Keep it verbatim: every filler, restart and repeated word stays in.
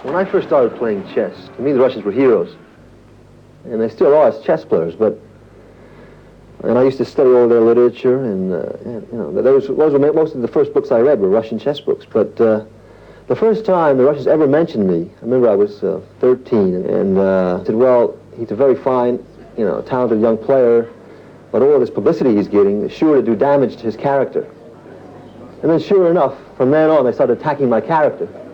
When I first started playing chess, to me the Russians were heroes. And they still are as chess players, but... And I used to study all their literature, and, uh, and you know, those, those were most of the first books I read were Russian chess books. But uh, the first time the Russians ever mentioned me, I remember I was uh, thirteen, and uh, said, well, he's a very fine, you know, talented young player, but all this publicity he's getting is sure to do damage to his character. And then sure enough, from then on, they started attacking my character.